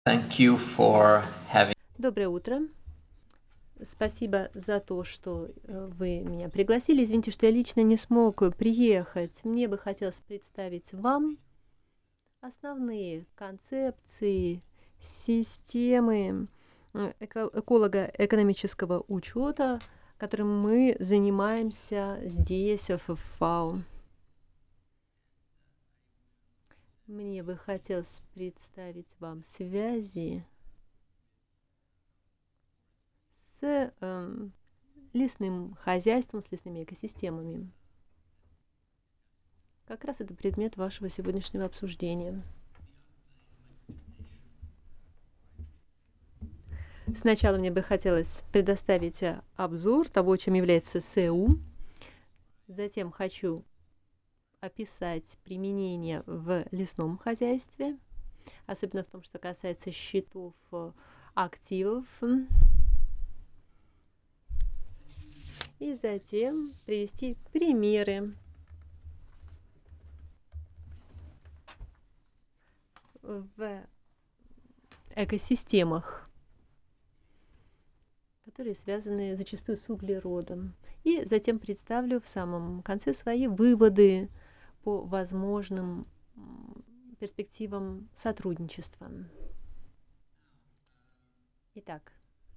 Thank you for having. Доброе утро. Спасибо за то, что вы меня пригласили. Извините, что я лично не смог приехать. Мне бы хотелось представить вам основные концепции, системы эколого-экономического учета, которым мы занимаемся здесь, в ФАО. Мне бы хотелось представить вам связи с лесным хозяйством, с лесными экосистемами. Как раз это предмет вашего сегодняшнего обсуждения. Сначала мне бы хотелось предоставить обзор того, чем является СЭУ. Затем хочу описать применение в лесном хозяйстве, особенно в том, что касается счетов активов. И затем привести примеры в экосистемах, которые связаны зачастую с углеродом. И затем представлю в самом конце свои выводы по возможным перспективам сотрудничества. Итак,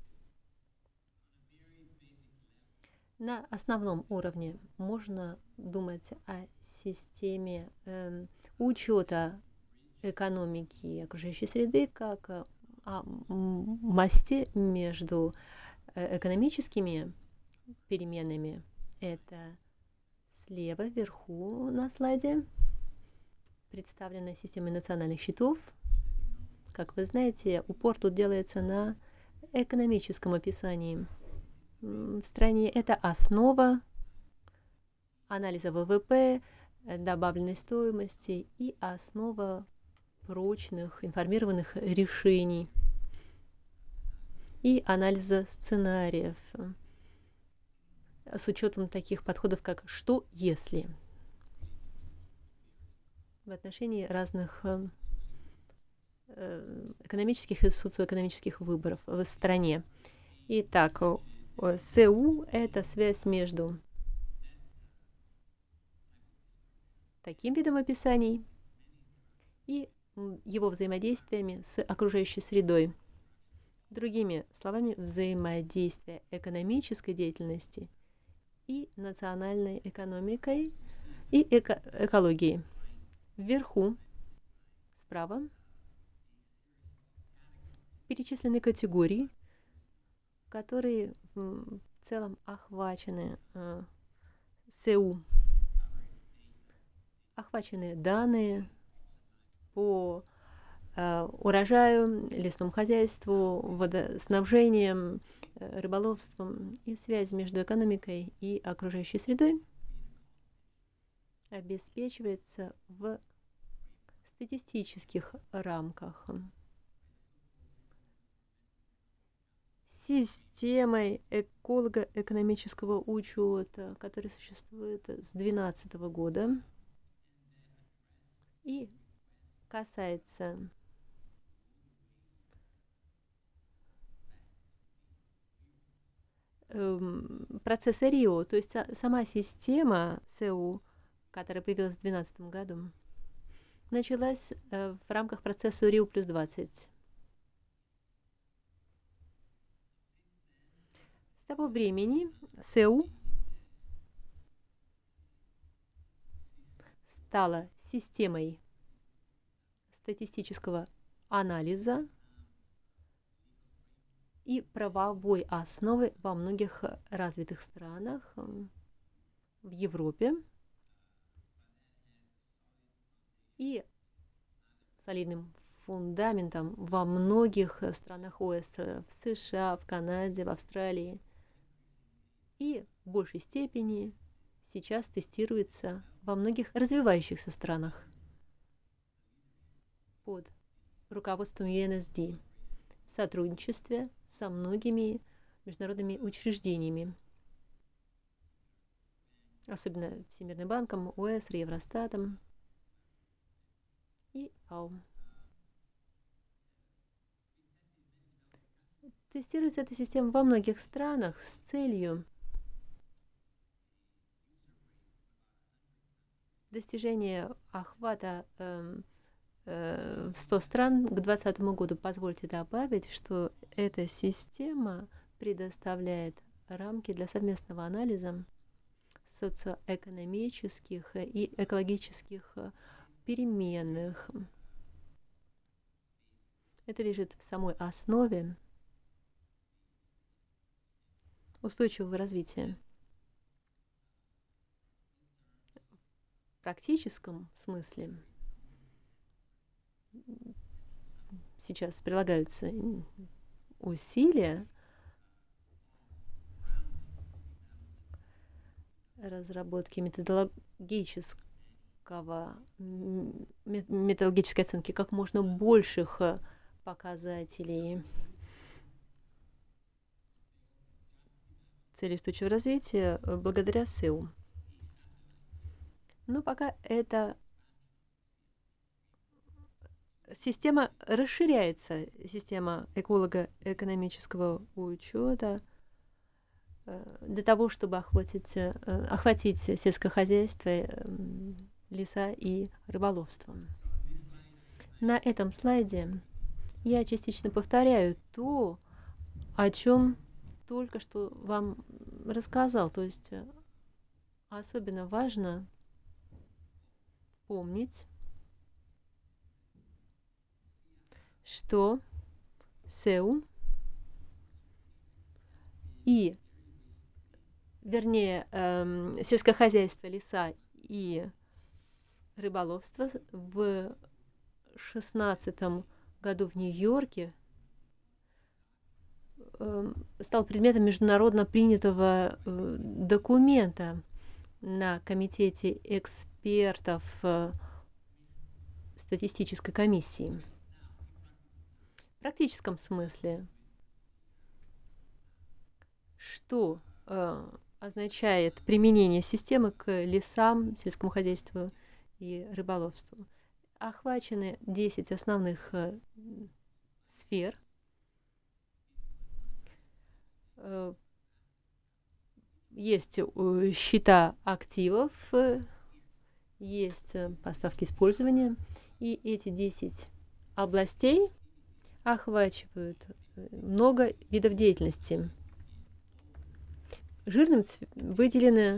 на основном уровне можно думать о системе учета экономики и окружающей среды как о мосте между экономическими переменами. Это слева вверху на слайде представлена система национальных счетов. Как вы знаете, упор тут делается на экономическом описании. В стране это основа анализа ВВП, добавленной стоимости и основа прочных информированных решений и анализа сценариев с учетом таких подходов, как «что если» в отношении разных экономических и социоэкономических выборов в стране. Итак, СУ — это связь между таким видом описаний и его взаимодействиями с окружающей средой. Другими словами, взаимодействие экономической деятельности и национальной экономикой и экологией. Вверху, справа, перечислены категории, которые в целом охвачены СУ. Охвачены данные по урожаю, лесному хозяйству, водоснабжением, рыболовством, и связь между экономикой и окружающей средой обеспечивается в статистических рамках системой эколого-экономического учета, который существует с 2012 года и касается процесса Рио, то есть сама система СЭУ, которая появилась в 2012 году, началась в рамках процесса Рио плюс 20. С того времени СЭУ стала системой статистического анализа и правовой основы во многих развитых странах в Европе и солидным фундаментом во многих странах ОС, в США, в Канаде, в Австралии. И в большей степени сейчас тестируется во многих развивающихся странах под руководством UNSD в сотрудничестве со многими международными учреждениями, особенно Всемирным банком, ОЭСР, Евростатом и ФАО. Тестируется эта система во многих странах с целью достижения охвата в 100 стран к 2020 году. Позвольте добавить, что эта система предоставляет рамки для совместного анализа социоэкономических и экологических переменных. Это лежит в самой основе устойчивого развития. В практическом смысле сейчас прилагаются усилия разработки методологической оценки как можно больших показателей целей устойчивого развития благодаря СЭУ. Но пока эта система расширяется, система эколого-экономического учета, для того, чтобы охватить сельское хозяйство, леса и рыболовство. На этом слайде я частично повторяю то, о чем только что вам рассказал. То есть особенно важно помнить, что СЭУ и, вернее, сельское хозяйство, леса и рыболовство в 2016 году в Нью-Йорке стал предметом международно принятого документа на комитете экспертов статистической комиссии. В практическом смысле, что означает применение системы к лесам, сельскому хозяйству и рыболовству? Охвачены 10 основных сфер. Есть счета активов, есть поставки использования, и эти 10 областей охватывают много видов деятельности. Жирным выделены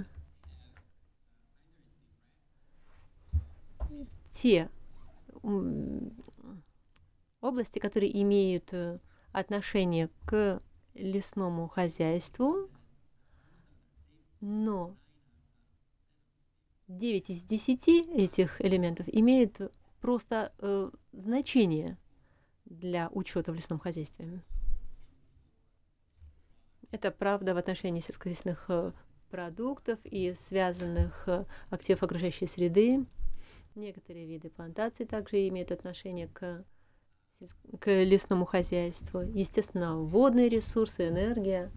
те области, которые имеют отношение к лесному хозяйству, но 9 из 10 этих элементов имеют просто значение для учета в лесном хозяйстве. Это правда в отношении сельскохозяйственных продуктов и связанных активов окружающей среды. Некоторые виды плантаций также имеют отношение к лесному хозяйству. Естественно, водные ресурсы, энергия.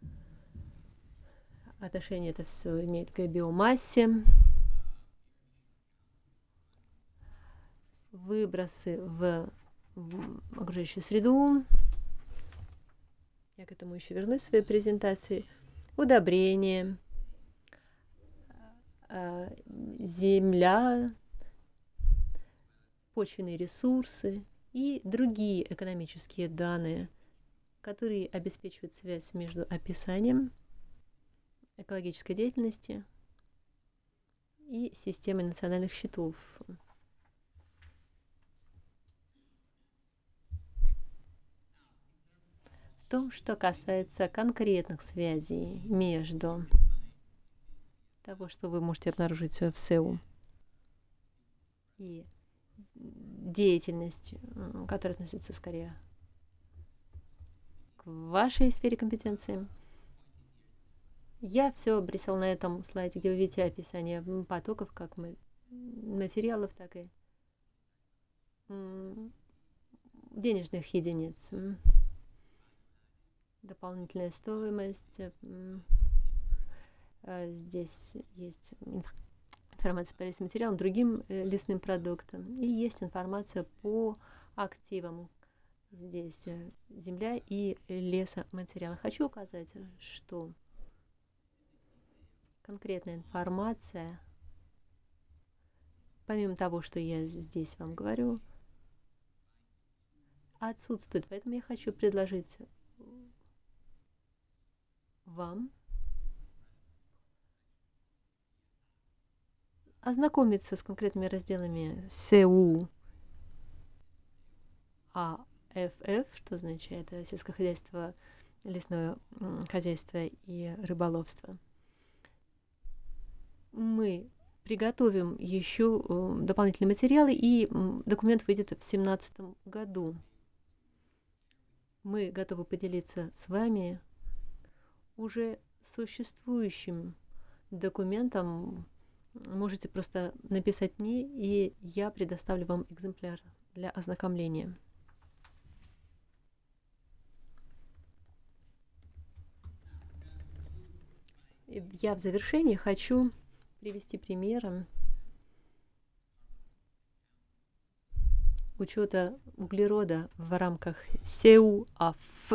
Отношение это все имеет к биомассе. Выбросы в окружающую среду. Я к этому еще вернусь в своей презентации. Удобрения, земля, почвенные ресурсы и другие экономические данные, которые обеспечивают связь между описанием экологической деятельности и системой национальных счетов. В том, что касается конкретных связей между того, что вы можете обнаружить в СЭУ, и деятельность, которая относится скорее к вашей сфере компетенции. Я все обрисовал на этом слайде, где вы видите описание потоков, как материалов, так и денежных единиц. Дополнительная стоимость. Здесь есть информация по лесным материалам, другим лесным продуктам. И есть информация по активам, здесь земля и лесоматериалы. Хочу указать, что конкретная информация, помимо того, что я здесь вам говорю, отсутствует. Поэтому я хочу предложить вам ознакомиться с конкретными разделами СУ АФФ, что означает сельское хозяйство, лесное хозяйство и рыболовство. Мы приготовим еще дополнительные материалы, и документ выйдет в 2017 году. Мы готовы поделиться с вами уже существующим документом. Можете просто написать мне, и я предоставлю вам экземпляр для ознакомления. Я в завершении хочу привести примеры учета углерода в рамках СЕУ-АФ.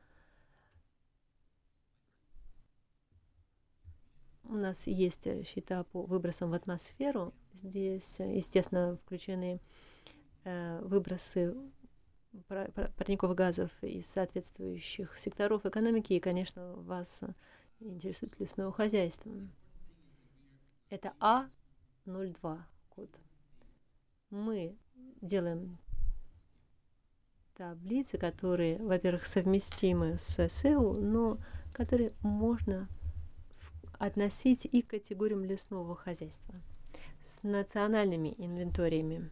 У нас есть счета по выбросам в атмосферу. Здесь, естественно, включены выбросы парниковых газов из соответствующих секторов экономики, и, конечно, вас интересует лесное хозяйство. Это А02 код. Мы делаем таблицы, которые, во-первых, совместимы с СЭУ, но которые можно относить и к категориям лесного хозяйства с национальными инвенториями.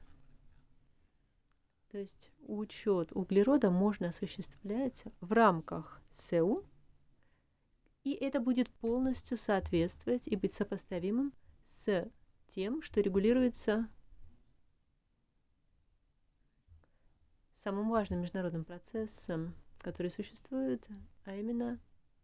То есть учет углерода можно осуществлять в рамках СЭУ, и это будет полностью соответствовать и быть сопоставимым с тем, что регулируется самым важным международным процессом, который существует, а именно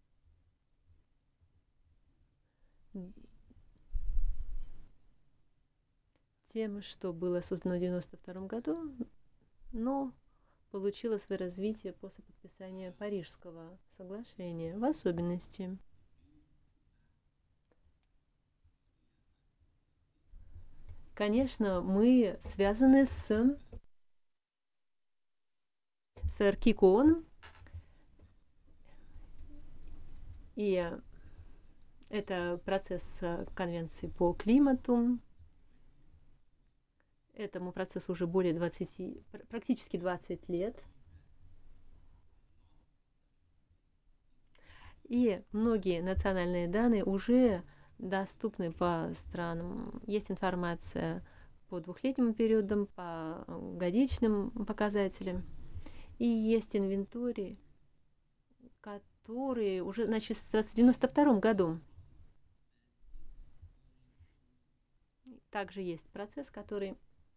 тем, что было создано в 1992 году, но получило свое развитие после подписания Парижского соглашения, в особенности конечно, мы связаны с РКИКОН, и это процесс конвенции по климату. Этому процессу уже более 20, практически 20 лет. И многие национальные данные уже доступны по странам. Есть информация по двухлетним периодам, по годичным показателям. И есть инвентарь, который уже начался в 1992 году. Также есть процесс, который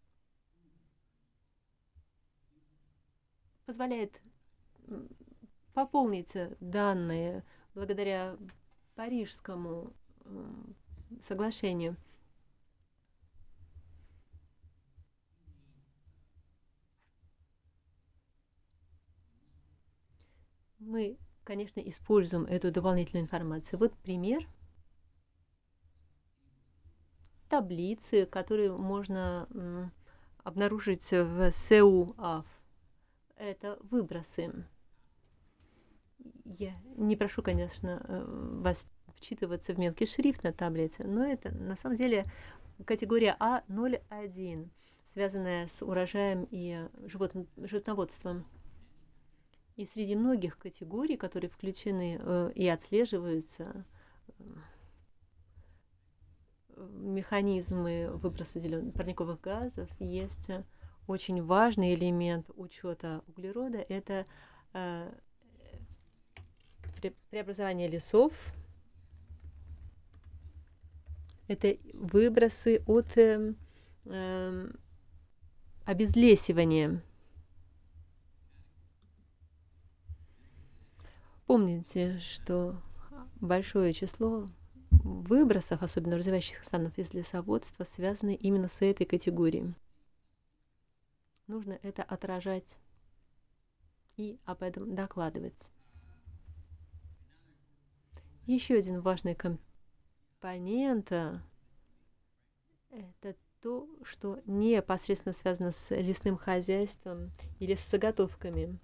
позволяет пополнить данные благодаря Парижскому соглашению. Мы, конечно, используем эту дополнительную информацию. Вот пример таблицы, которые можно обнаружить в СЭУ-АФ. Это выбросы. Я не прошу, конечно, вас вчитываться в мелкий шрифт на таблице, но это на самом деле категория А01, связанная с урожаем и животноводством. И среди многих категорий, которые включены и отслеживаются, механизмы выброса парниковых газов, есть очень важный элемент учета углерода. Это преобразование лесов, это выбросы от обезлесивания. Помните, что большое число выбросов, особенно в развивающихся странах из лесоводства, связаны именно с этой категорией. Нужно это отражать и об этом докладывать. Еще один важный компонент — это то, что непосредственно связано с лесным хозяйством или с заготовками.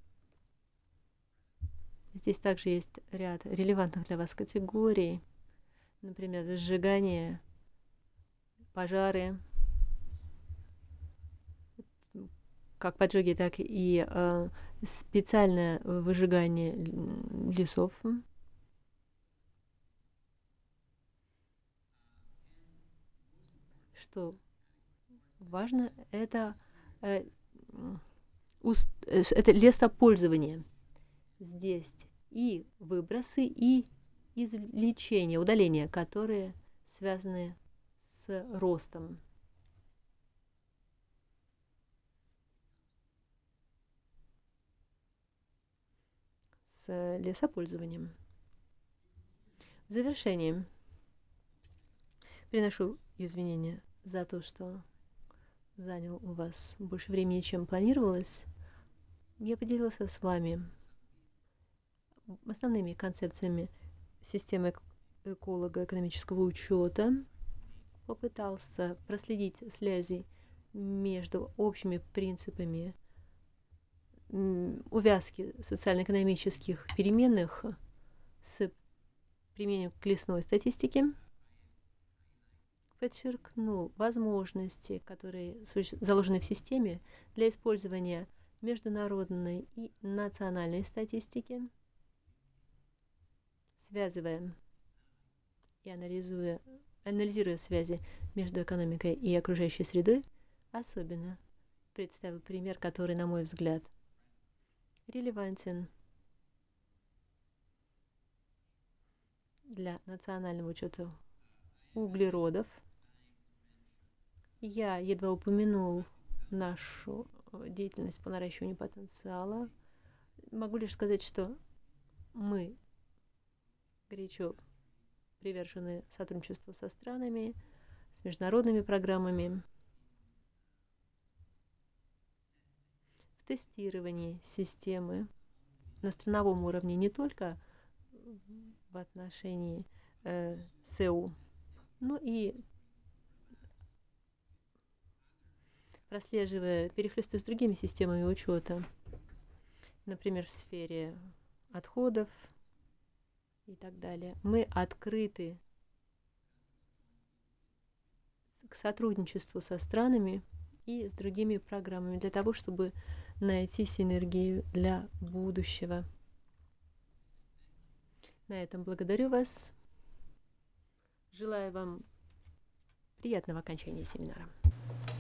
Здесь также есть ряд релевантных для вас категорий, например, сжигание, пожары, как поджоги, так и специальное выжигание лесов. Что важно, это, это лесопользование. Здесь и выбросы, и извлечения, удаления, которые связаны с ростом. С лесопользованием. В завершение приношу извинения за то, что занял у вас больше времени, чем планировалось. Я поделилась с вами основными концепциями системы эколога экономического учета, попытался проследить связи между общими принципами увязки социально-экономических переменных с применением к лесной статистике, подчеркнул возможности, которые заложены в системе для использования международной и национальной статистики, связывая и анализируя связи между экономикой и окружающей средой, особенно представил пример, который, на мой взгляд, релевантен для национального учета углеродов. Я едва упомянул нашу деятельность по наращиванию потенциала. Могу лишь сказать, что мы горячо привержены сотрудничеству со странами, с международными программами, в тестировании системы на страновом уровне не только в отношении СЭУ, но и прослеживая перехлесты с другими системами учета, например, в сфере отходов и так далее. Мы открыты к сотрудничеству со странами и с другими программами для того, чтобы найти синергию для будущего. На этом благодарю вас. Желаю вам приятного окончания семинара.